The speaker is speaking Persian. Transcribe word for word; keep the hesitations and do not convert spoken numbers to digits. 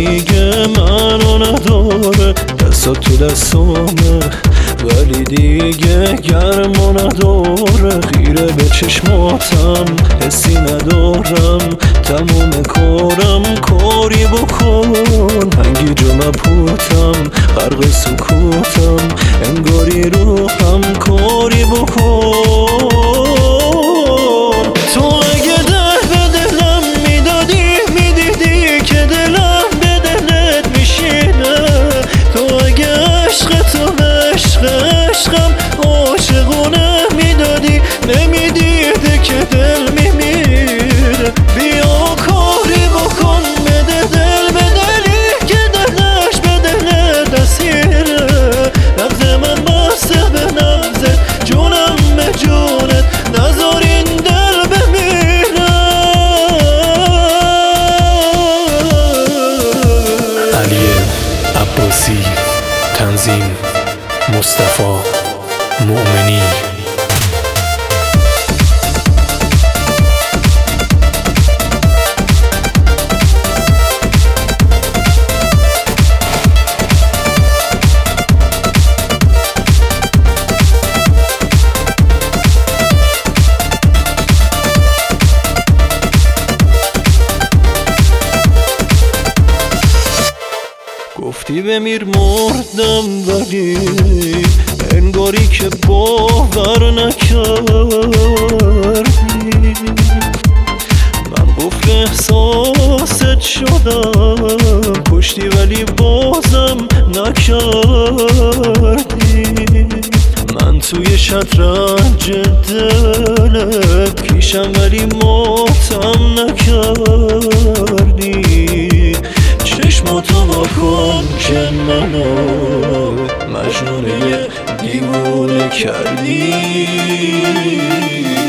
دیگه منو نداره، دستات تو دستامه ولی دیگه گرمو نداره. خیره به چشماتم حسی ندارم، تموم کارم کاری بکن. هنگی جو مبهوتم غرق سکوتم، انگاری روحم کاری بکن. تو اگه ده به دلم میدادی میدیدی که دلم به دلت میشینه. تو اگه عشق تو به عشق عشقم عاشقونه میدادی، نمیدیده که دل میمیره. بیا کاری بکن بده دل به دلی که دلش به دلت اسیره. نبض من بسته به نبضت، جونم به جونت، نذار این دل بمیره. علی عباسی، تنظیم مصطفی مؤمنی. گفتی بمیر مردم ولی انگاری که باور نکردی. من قفل احساست شدم، کشتی ولی بازم نکردی. من توی شطرنج دلت کیشم ولی ماتم نکردی. چشماتو واکن که منو مجنون دیوونه کردی.